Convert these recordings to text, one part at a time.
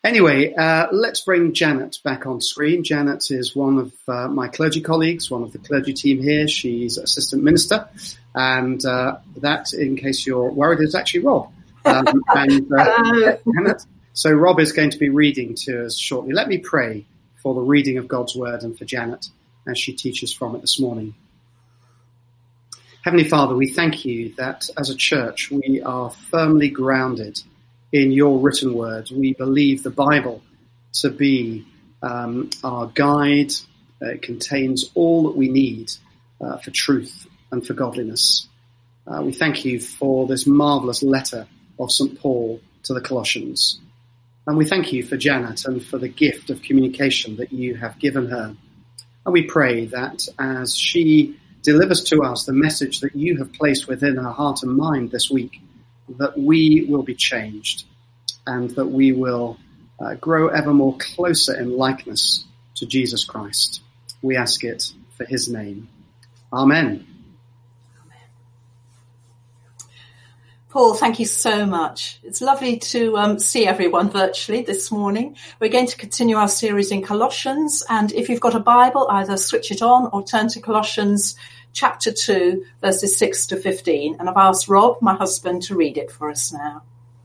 Anyway, let's bring Janet back on screen. Janet is one of my clergy colleagues, one of the clergy team here. She's assistant minister, and that, in case you're worried, is actually Rob. Janet. So Rob is going to be reading to us shortly. Let me pray for the reading of God's word and for Janet as she teaches from it this morning. Heavenly Father, we thank you that as a church we are firmly grounded in your written word. We believe the Bible to be our guide. It contains all that we need for truth and for godliness. We thank you for this marvellous letter of St. Paul to the Colossians. And we thank you for Janet and for the gift of communication that you have given her. And we pray that as she delivers to us the message that you have placed within her heart and mind this week, that we will be changed and that we will grow ever more closer in likeness to Jesus Christ. We ask it for his name. Amen. Paul, thank you so much. It's lovely to see everyone virtually this morning. We're going to continue our series in Colossians, and if you've got a Bible, either switch it on or turn to Colossians chapter 2, verses 6 to 15. And I've asked Rob, my husband, to read it for us now.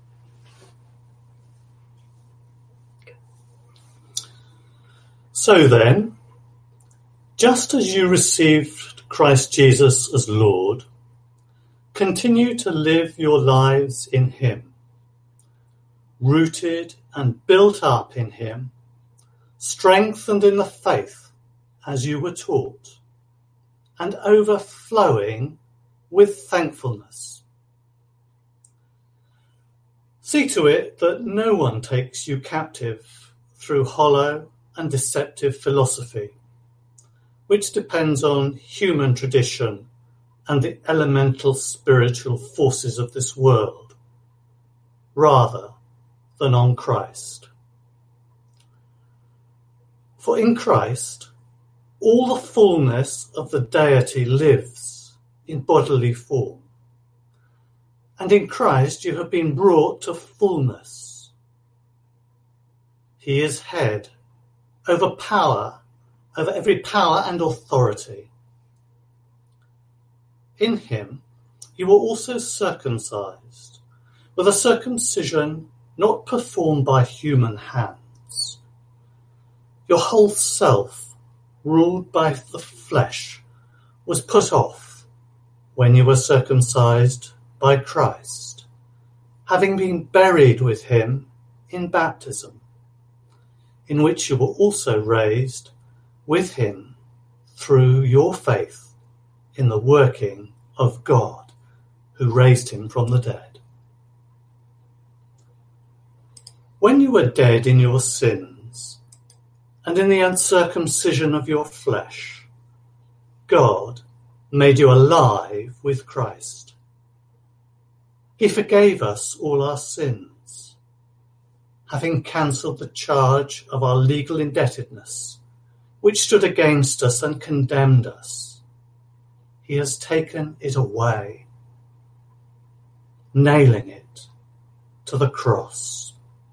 So then, just as you received Christ Jesus as Lord, continue to live your lives in him, rooted and built up in him, strengthened in the faith as you were taught, and overflowing with thankfulness. See to it that no one takes you captive through hollow and deceptive philosophy, which depends on human tradition and the elemental spiritual forces of this world, rather than on Christ. For in Christ, all the fullness of the deity lives in bodily form, and in Christ you have been brought to fullness. He is head over every power and authority. In him you were also circumcised, with a circumcision not performed by human hands. Your whole self, ruled by the flesh, was put off when you were circumcised by Christ, having been buried with him in baptism, in which you were also raised with him through your faith in the working of God, who raised him from the dead. When you were dead in your sins and in the uncircumcision of your flesh, God made you alive with Christ. He forgave us all our sins, having cancelled the charge of our legal indebtedness, which stood against us and condemned us. He has taken it away, nailing it to the cross.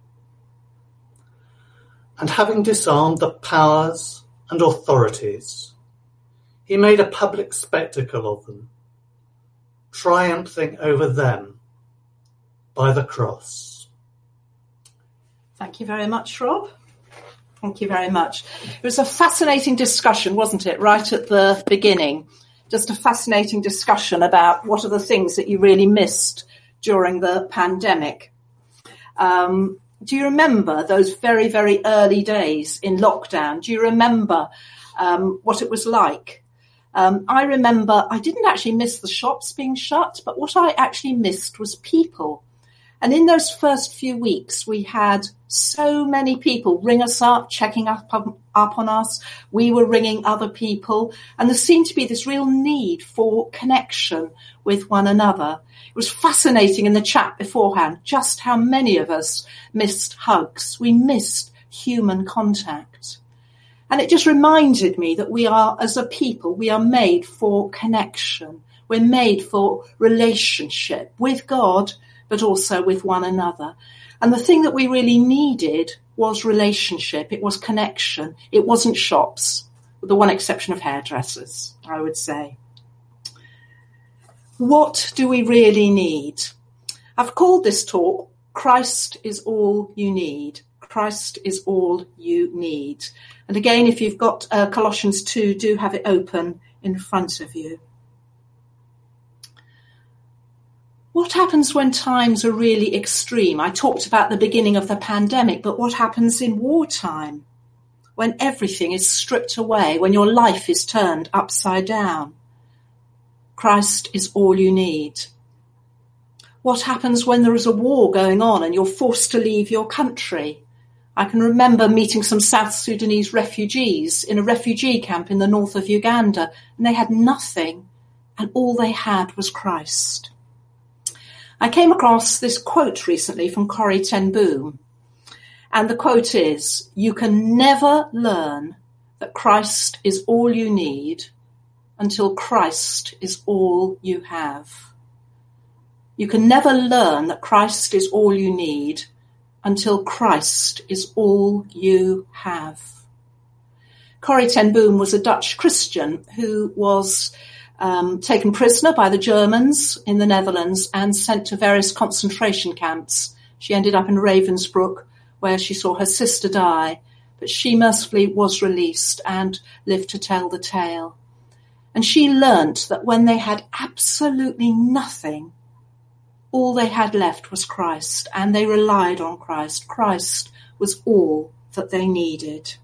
And having disarmed the powers and authorities, he made a public spectacle of them, triumphing over them by the cross. Thank you very much, Rob. Thank you very much. It was a fascinating discussion, wasn't it, right at the beginning? Just a fascinating discussion about what are the things that you really missed during the pandemic. Do you remember those very, very early days in lockdown? Do you remember what it was like? I remember I didn't actually miss the shops being shut, but what I actually missed was people. And in those first few weeks, we had so many people ring us up, checking up on us. We were ringing other people. And there seemed to be this real need for connection with one another. It was fascinating in the chat beforehand just how many of us missed hugs. We missed human contact. And it just reminded me that we are, as a people, we are made for connection. We're made for relationship with God, but also with one another. And the thing that we really needed was relationship. It was connection. It wasn't shops, with the one exception of hairdressers, I would say. What do we really need? I've called this talk, Christ is all you need. Christ is all you need. And again, if you've got Colossians 2, do have it open in front of you. What happens when times are really extreme? I talked about the beginning of the pandemic, but what happens in wartime? When everything is stripped away, when your life is turned upside down? Christ is all you need. What happens when there is a war going on and you're forced to leave your country? I can remember meeting some South Sudanese refugees in a refugee camp in the north of Uganda, and they had nothing, and all they had was Christ. I came across this quote recently from Corrie ten Boom, and the quote is, "You can never learn that Christ is all you need until Christ is all you have." You can never learn that Christ is all you need until Christ is all you have. Corrie ten Boom was a Dutch Christian who was taken prisoner by the Germans in the Netherlands and sent to various concentration camps. She ended up in Ravensbrück, where she saw her sister die, but she mercifully was released and lived to tell the tale. And she learnt that when they had absolutely nothing, all they had left was Christ, and they relied on Christ. Christ was all that they needed.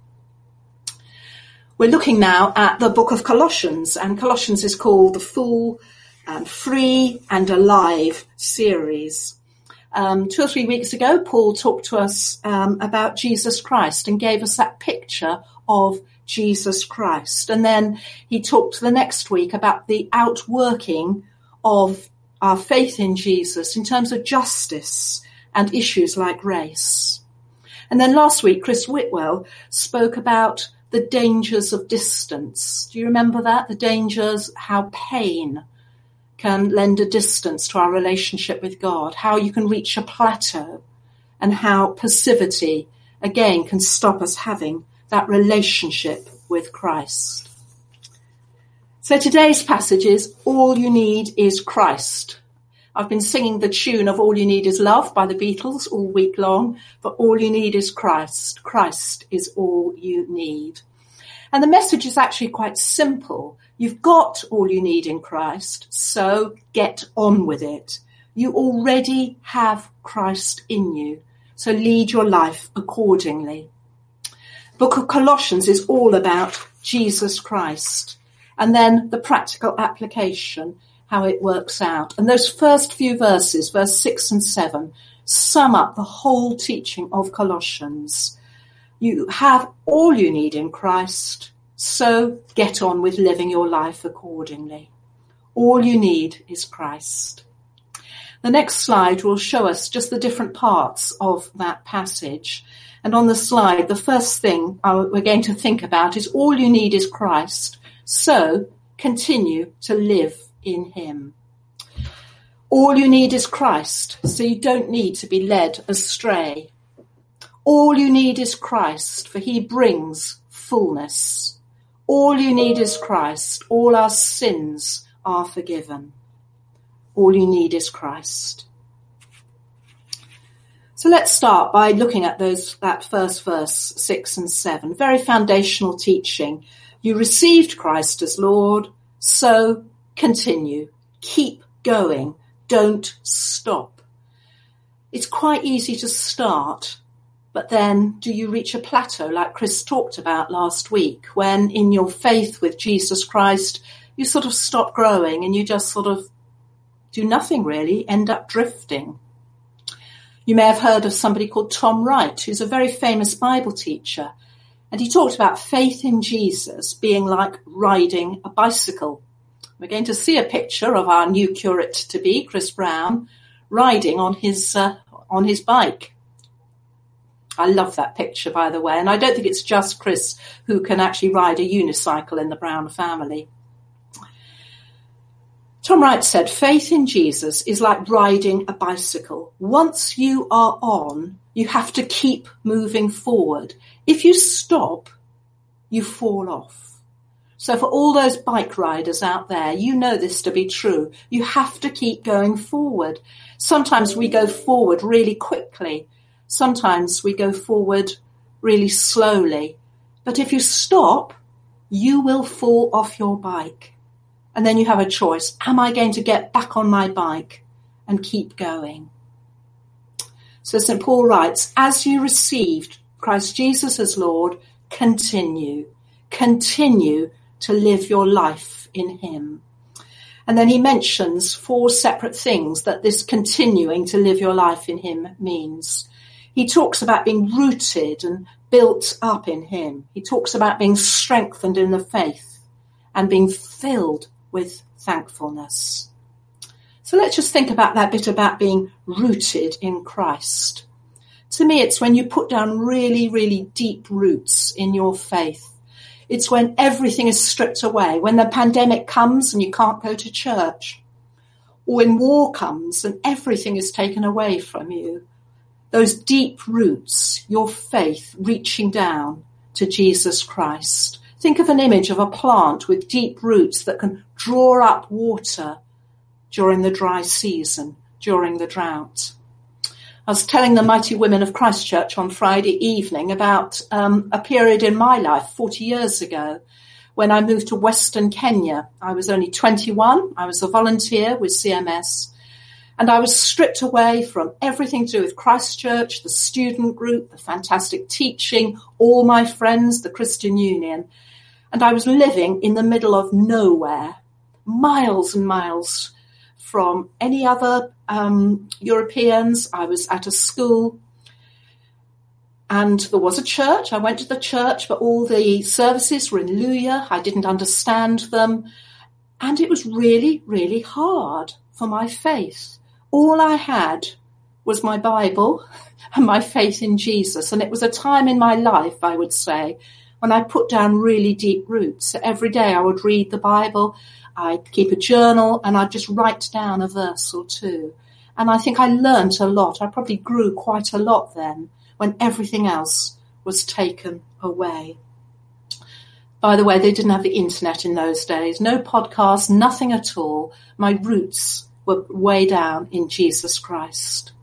We're looking now at the book of Colossians, and Colossians is called the Full and Free and Alive series. 2 or 3 weeks ago, Paul talked to us about Jesus Christ and gave us that picture of Jesus Christ. And then he talked the next week about the outworking of our faith in Jesus in terms of justice and issues like race. And then last week, Chris Whitwell spoke about the dangers of distance. Do you remember that? The dangers, how pain can lend a distance to our relationship with God, how you can reach a plateau, and how passivity, again, can stop us having that relationship with Christ. So today's passage is All You Need is Christ. I've been singing the tune of All You Need is Love by the Beatles all week long, but all you need is Christ. Christ is all you need. And the message is actually quite simple. You've got all you need in Christ, so get on with it. You already have Christ in you, so lead your life accordingly. The book of Colossians is all about Jesus Christ, and then the practical application, how it works out. And those first few verses, verse 6 and 7, sum up the whole teaching of Colossians. You have all you need in Christ, so get on with living your life accordingly. All you need is Christ. The next slide will show us just the different parts of that passage. And on the slide, the first thing we're going to think about is all you need is Christ, so continue to live in him. All you need is Christ, so you don't need to be led astray. All you need is Christ, for he brings fullness. All you need is Christ. All our sins are forgiven. All you need is Christ. So let's start by looking at that first verse, 6 and 7. Very foundational teaching. You received Christ as Lord, so continue. Keep going. Don't stop. It's quite easy to start, but then do you reach a plateau like Chris talked about last week, when in your faith with Jesus Christ, you sort of stop growing and you just sort of do nothing really, end up drifting. You may have heard of somebody called Tom Wright, who's a very famous Bible teacher, and he talked about faith in Jesus being like riding a bicycle. We're going to see a picture of our new curate-to-be, Chris Brown, riding on his bike. I love that picture, by the way, and I don't think it's just Chris who can actually ride a unicycle in the Brown family. Tom Wright said, faith in Jesus is like riding a bicycle. Once you are on, you have to keep moving forward. If you stop, you fall off. So for all those bike riders out there, you know this to be true. You have to keep going forward. Sometimes we go forward really quickly. Sometimes we go forward really slowly. But if you stop, you will fall off your bike. And then you have a choice. Am I going to get back on my bike and keep going? So St. Paul writes, as you received Christ Jesus as Lord, continue to live your life in him. And then he mentions 4 separate things that this continuing to live your life in him means. He talks about being rooted and built up in him. He talks about being strengthened in the faith and being filled with thankfulness. So let's just think about that bit about being rooted in Christ. To me, it's when you put down really, really deep roots in your faith. It's when everything is stripped away, when the pandemic comes and you can't go to church, or when war comes and everything is taken away from you. Those deep roots, your faith reaching down to Jesus Christ. Think of an image of a plant with deep roots that can draw up water during the dry season, during the drought. I was telling the Mighty Women of Christchurch on Friday evening about a period in my life 40 years ago when I moved to Western Kenya. I was only 21. I was a volunteer with CMS. And I was stripped away from everything to do with Christchurch, the student group, the fantastic teaching, all my friends, the Christian Union. And I was living in the middle of nowhere, miles and miles from any other Europeans. I was at a school and there was a church. I went to the church, but all the services were in Luya. I didn't understand them. And it was really, really hard for my faith. All I had was my Bible and my faith in Jesus. And it was a time in my life, I would say, when I put down really deep roots. So every day I would read the Bible, I'd keep a journal, and I'd just write down a verse or two. And I think I learnt a lot. I probably grew quite a lot then when everything else was taken away. By the way, they didn't have the internet in those days. No podcasts, nothing at all. My roots were way down in Jesus Christ.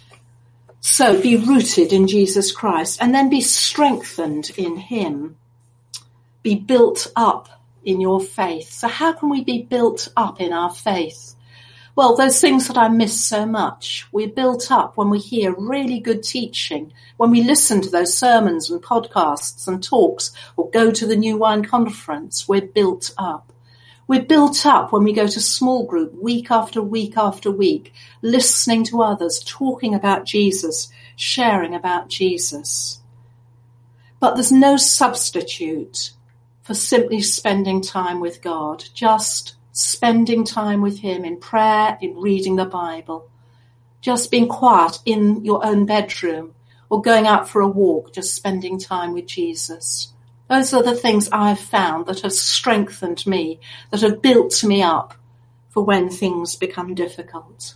So be rooted in Jesus Christ and then be strengthened in him. Be built up in your faith. So how can we be built up in our faith? Well, those things that I miss so much. We're built up when we hear really good teaching, when we listen to those sermons and podcasts and talks or go to the New Wine Conference. We're built up. We're built up when we go to small group week after week after week, listening to others, talking about Jesus, sharing about Jesus. But there's no substitute for simply spending time with God, just spending time with him in prayer, in reading the Bible, just being quiet in your own bedroom or going out for a walk, just spending time with Jesus. Those are the things I've found that have strengthened me, that have built me up for when things become difficult.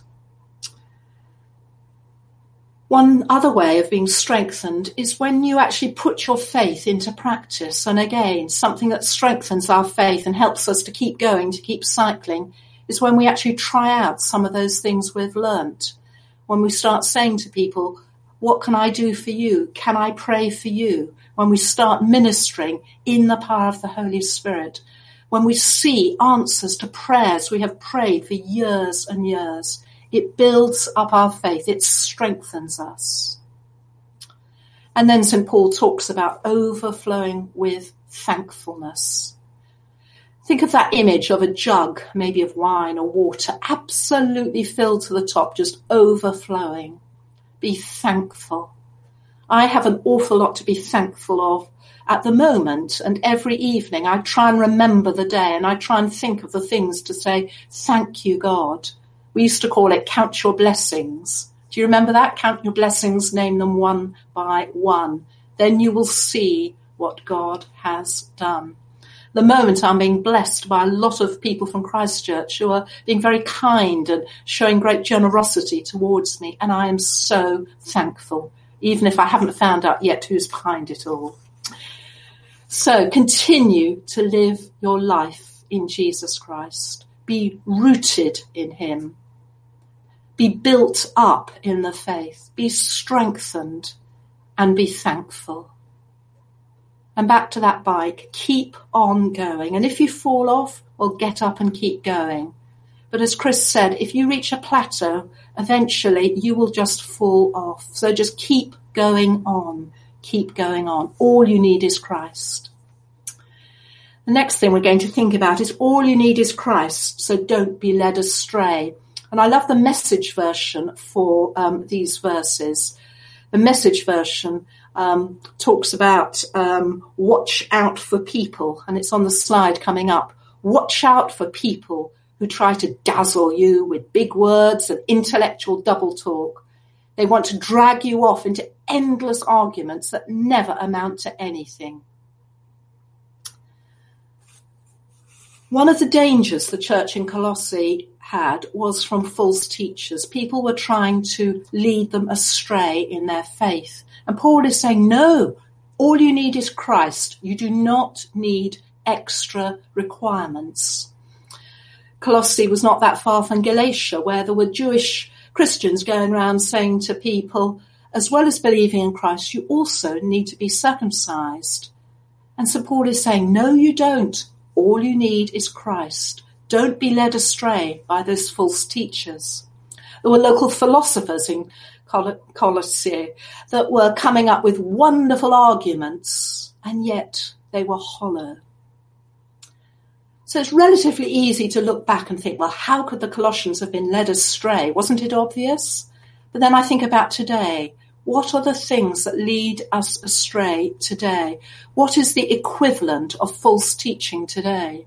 One other way of being strengthened is when you actually put your faith into practice. And again, something that strengthens our faith and helps us to keep going, to keep cycling, is when we actually try out some of those things we've learnt. When we start saying to people, what can I do for you? Can I pray for you? When we start ministering in the power of the Holy Spirit, when we see answers to prayers we have prayed for years and years, it builds up our faith, it strengthens us. And then St. Paul talks about overflowing with thankfulness. Think of that image of a jug, maybe of wine or water, absolutely filled to the top, just overflowing. Be thankful. I have an awful lot to be thankful of at the moment, and every evening I try and remember the day and I try and think of the things to say, thank you, God. We used to call it count your blessings. Do you remember that? Count your blessings, name them one by one. Then you will see what God has done. the moment I'm being blessed by a lot of people from Christchurch who are being very kind and showing great generosity towards me. And I am so thankful, even if I haven't found out yet who's behind it all. So continue to live your life in Jesus Christ. Be rooted in him. Be built up in the faith. Be strengthened and be thankful. And back to that bike, keep on going. And if you fall off, well, get up and keep going. But as Chris said, if you reach a plateau, eventually you will just fall off. So just keep going on. Keep going on. All you need is Christ. The next thing we're going to think about is all you need is Christ. So don't be led astray. And I love the Message version for these verses. The Message version talks about watch out for people, and it's on the slide coming up. Watch out for people who try to dazzle you with big words and intellectual double talk. They want to drag you off into endless arguments that never amount to anything. One of the dangers the church in Colossae had was from false teachers. People were trying to lead them astray in their faith. And Paul is saying, no, all you need is Christ. You do not need extra requirements. Colossae was not that far from Galatia, where there were Jewish Christians going around saying to people, as well as believing in Christ, you also need to be circumcised. And so Paul is saying, no, you don't. All you need is Christ. Don't be led astray by those false teachers. There were local philosophers in Colossae that were coming up with wonderful arguments, and yet they were hollow. So it's relatively easy to look back and think, well, how could the Colossians have been led astray? Wasn't it obvious? But then I think about today. What are the things that lead us astray today? What is the equivalent of false teaching today?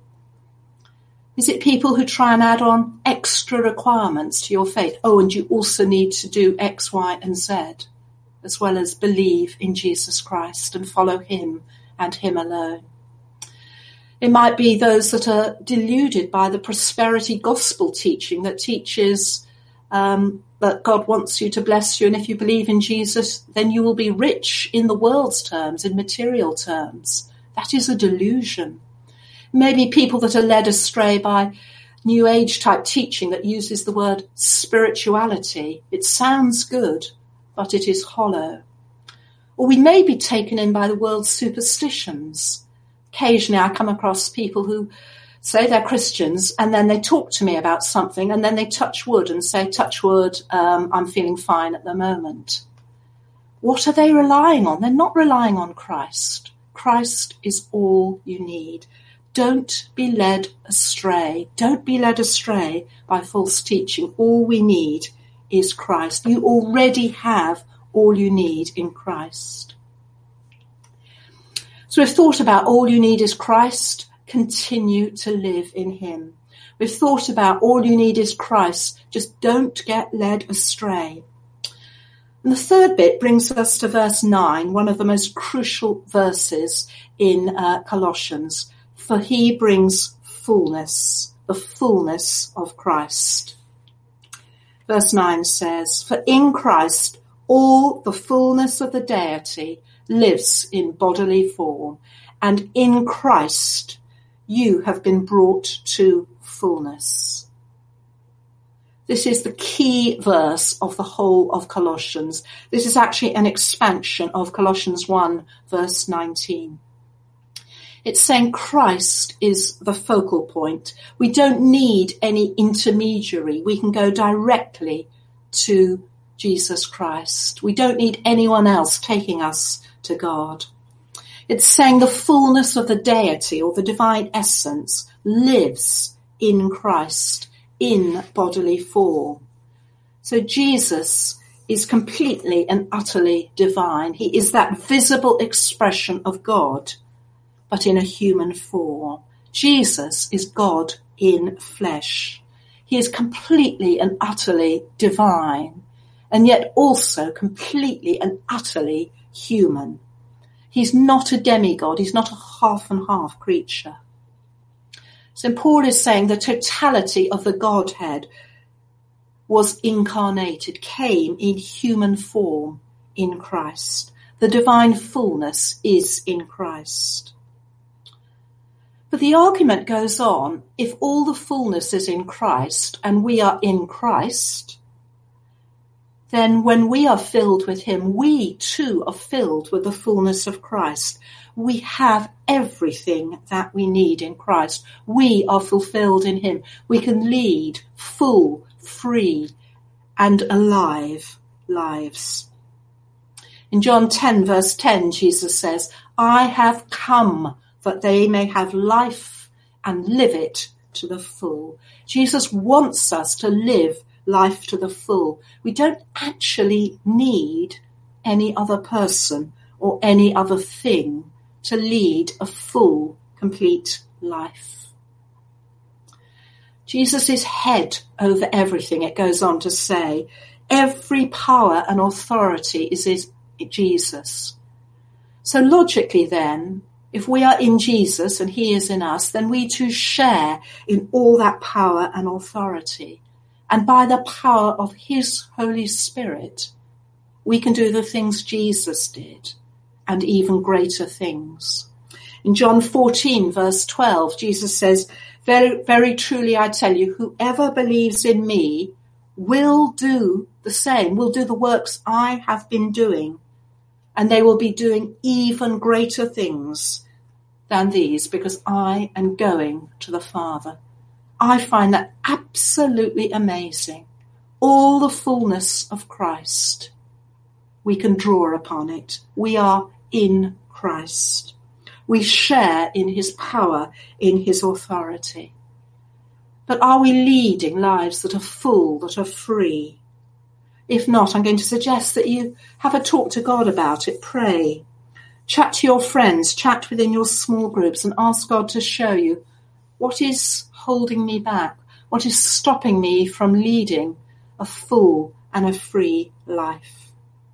Is it people who try and add on extra requirements to your faith? Oh, and you also need to do X, Y, and Z, as well as believe in Jesus Christ and follow him and him alone. It might be those that are deluded by the prosperity gospel teaching that teaches that God wants you to bless you, and if you believe in Jesus, then you will be rich in the world's terms, in material terms. That is a delusion. Maybe people that are led astray by New Age type teaching that uses the word spirituality. It sounds good, but it is hollow. Or we may be taken in by the world's superstitions. Occasionally I come across people who say they're Christians and then they talk to me about something and then they touch wood and say, touch wood, I'm feeling fine at the moment. What are they relying on? They're not relying on Christ. Christ is all you need. Don't be led astray. Don't be led astray by false teaching. All we need is Christ. You already have all you need in Christ. So we've thought about all you need is Christ. Continue to live in him. We've thought about all you need is Christ. Just don't get led astray. And the third bit brings us to verse 9, one of the most crucial verses in Colossians. For he brings fullness, the fullness of Christ. Verse 9 says, for in Christ all the fullness of the deity lives in bodily form, and in Christ you have been brought to fullness. This is the key verse of the whole of Colossians. This is actually an expansion of Colossians 1, verse 19. It's saying Christ is the focal point. We don't need any intermediary. We can go directly to Jesus Christ. We don't need anyone else taking us to God. It's saying the fullness of the deity or the divine essence lives in Christ in bodily form. So Jesus is completely and utterly divine. He is that visible expression of God, but in a human form. Jesus is God in flesh. He is completely and utterly divine, and yet also completely and utterly human. He's not a demigod. He's not a half and half creature. So Paul is saying the totality of the Godhead was incarnated, came in human form in Christ. The divine fullness is in Christ. But the argument goes on, if all the fullness is in Christ and we are in Christ, then when we are filled with him, we too are filled with the fullness of Christ. We have everything that we need in Christ. We are fulfilled in him. We can lead full, free, and alive lives. In John 10, verse 10, Jesus says, I have come that they may have life and live it to the full. Jesus wants us to live life to the full. We don't actually need any other person or any other thing to lead a full, complete life. Jesus is head over everything, it goes on to say. Every power and authority is in Jesus. So logically then, if we are in Jesus and he is in us, then we too share in all that power and authority. And by the power of his Holy Spirit, we can do the things Jesus did and even greater things. In John 14, verse 12, Jesus says, very, very truly I tell you, whoever believes in me will do the same, will do the works I have been doing, and they will be doing even greater things than these, because I am going to the Father. I find that absolutely amazing. All the fullness of Christ, we can draw upon it. We are in Christ. We share in his power, in his authority. But are we leading lives that are full, that are free? If not, I'm going to suggest that you have a talk to God about it. Pray. Chat to your friends, chat within your small groups and ask God to show you what is holding me back, what is stopping me from leading a full and a free life.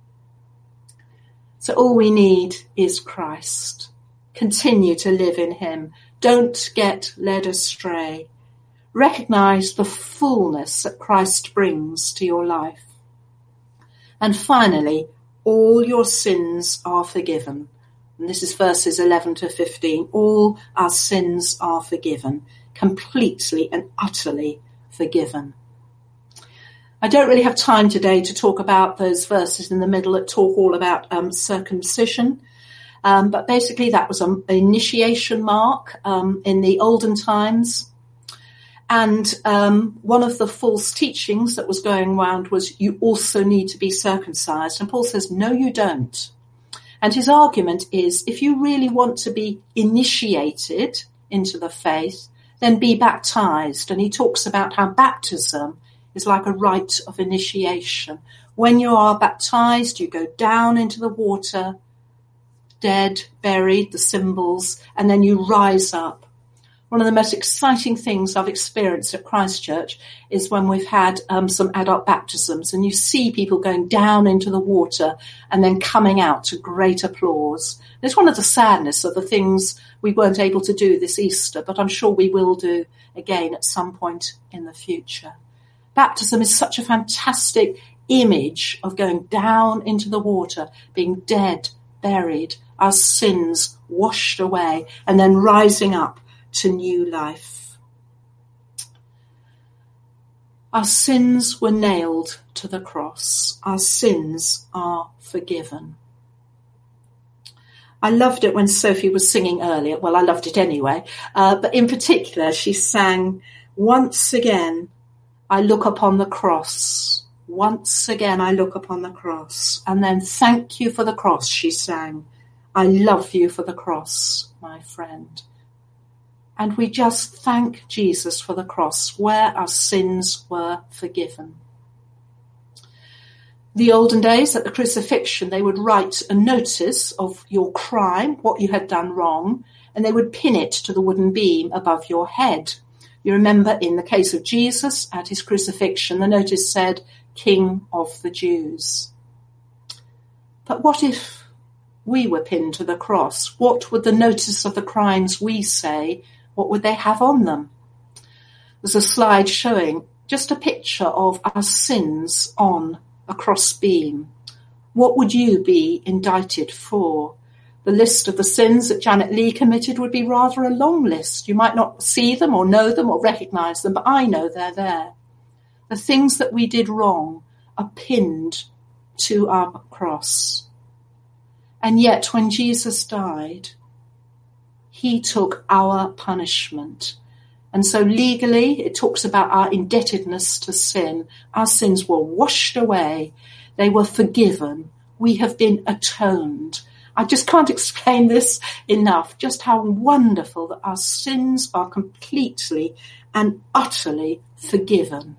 So all we need is Christ. Continue to live in him. Don't get led astray. Recognize the fullness that Christ brings to your life. And finally, all your sins are forgiven. And this is verses 11 to 15. All our sins are forgiven, completely and utterly forgiven. I don't really have time today to talk about those verses in the middle that talk all about circumcision. But basically that was an initiation mark in the olden times. And one of the false teachings that was going around was you also need to be circumcised. And Paul says, no, you don't. And his argument is if you really want to be initiated into the faith, then be baptized. And he talks about how baptism is like a rite of initiation. When you are baptized, you go down into the water, dead, buried, the symbols, and then you rise up. One of the most exciting things I've experienced at Christchurch is when we've had some adult baptisms and you see people going down into the water and then coming out to great applause. And it's one of the sadness of the things we weren't able to do this Easter, but I'm sure we will do again at some point in the future. Baptism is such a fantastic image of going down into the water, being dead, buried, our sins washed away, and then rising up to new life. Our sins were nailed to the cross. Our sins are forgiven. I loved it when Sophie was singing earlier. Well, I loved it anyway. But in particular, she sang, once again, I look upon the cross. Once again, I look upon the cross. And then, thank you for the cross, she sang. I love you for the cross, my friend. And we just thank Jesus for the cross where our sins were forgiven. The olden days at the crucifixion, they would write a notice of your crime, what you had done wrong, and they would pin it to the wooden beam above your head. You remember in the case of Jesus at his crucifixion, the notice said, King of the Jews. But what if we were pinned to the cross? What would the notice of the crimes we say, what would they have on them? There's a slide showing just a picture of our sins on a cross beam. What would you be indicted for? The list of the sins that Janet Lee committed would be rather a long list. You might not see them or know them or recognise them, but I know they're there. The things that we did wrong are pinned to our cross. And yet when Jesus died, he took our punishment. And so legally, it talks about our indebtedness to sin. Our sins were washed away. They were forgiven. We have been atoned. I just can't explain this enough, just how wonderful that our sins are completely and utterly forgiven.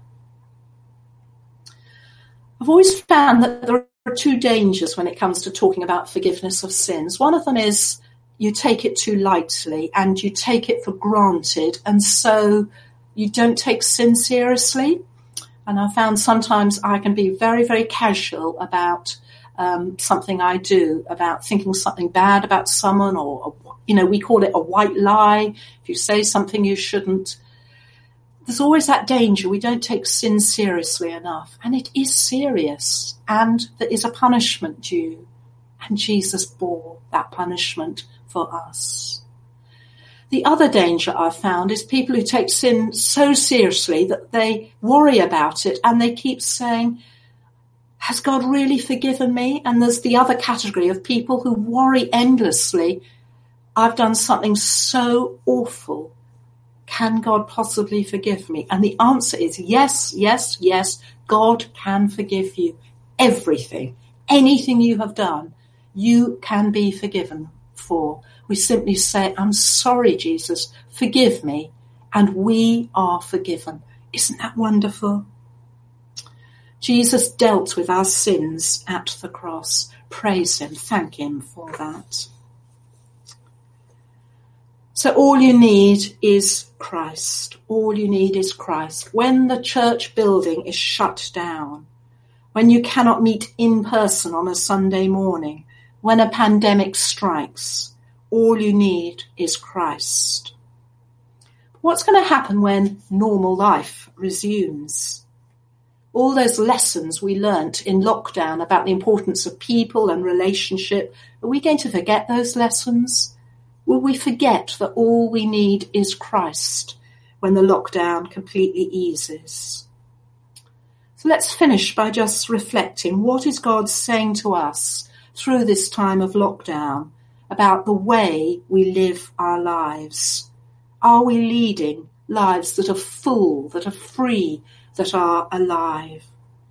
I've always found that there are two dangers when it comes to talking about forgiveness of sins. One of them is you take it too lightly and you take it for granted, and so you don't take sin seriously. And I found sometimes I can be very, very casual about something I do, about thinking something bad about someone, or, we call it a white lie. If you say something you shouldn't, there's always that danger. We don't take sin seriously enough. And it is serious. And there is a punishment due. And Jesus bore that punishment for us. The other danger I've found is people who take sin so seriously that they worry about it and they keep saying, has God really forgiven me? And there's the other category of people who worry endlessly. I've done something so awful. Can God possibly forgive me? And the answer is yes, yes, yes. God can forgive you. Everything, anything you have done, you can be forgiven for. We simply say, I'm sorry, Jesus, forgive me. And we are forgiven. Isn't that wonderful? Jesus dealt with our sins at the cross. Praise him. Thank him for that. So all you need is Christ. All you need is Christ. When the church building is shut down, when you cannot meet in person on a Sunday morning, when a pandemic strikes, all you need is Christ. What's going to happen when normal life resumes? All those lessons we learnt in lockdown about the importance of people and relationship, are we going to forget those lessons? Will we forget that all we need is Christ when the lockdown completely eases? So let's finish by just reflecting, what is God saying to us through this time of lockdown about the way we live our lives? Are we leading lives that are full, that are free, that are alive?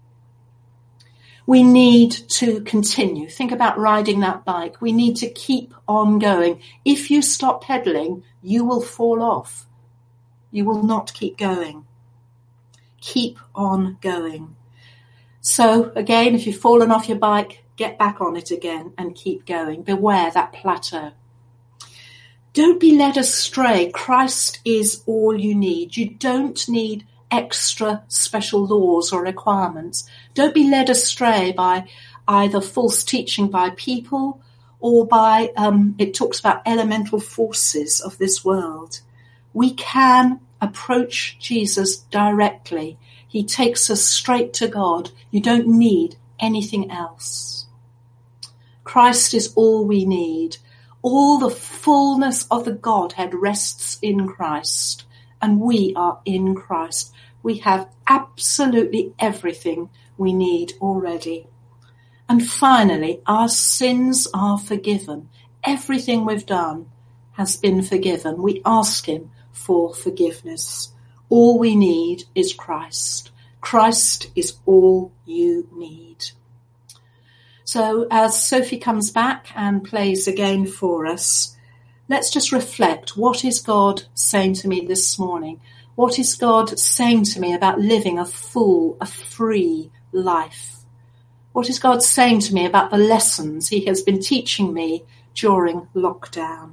We need to continue. Think about riding that bike. We need to keep on going. If you stop pedaling, you will fall off. You will not keep going. Keep on going. So again, if you've fallen off your bike, get back on it again and keep going. Beware that plateau. Don't be led astray. Christ is all you need. You don't need extra special laws or requirements. Don't be led astray by either false teaching by people or by, it talks about elemental forces of this world. We can approach Jesus directly. He takes us straight to God. You don't need anything else. Christ is all we need. All the fullness of the Godhead rests in Christ, and we are in Christ. We have absolutely everything we need already. And finally, our sins are forgiven. Everything we've done has been forgiven. We ask him for forgiveness. All we need is Christ. Christ is all you need. So as Sophie comes back and plays again for us, let's just reflect. What is God saying to me this morning? What is God saying to me about living a full, a free life? What is God saying to me about the lessons he has been teaching me during lockdown?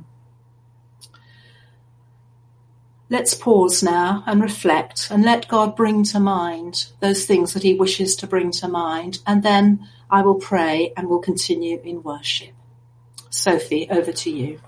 Let's pause now and reflect and let God bring to mind those things that he wishes to bring to mind. And then I will pray and we'll continue in worship. Sophie, over to you.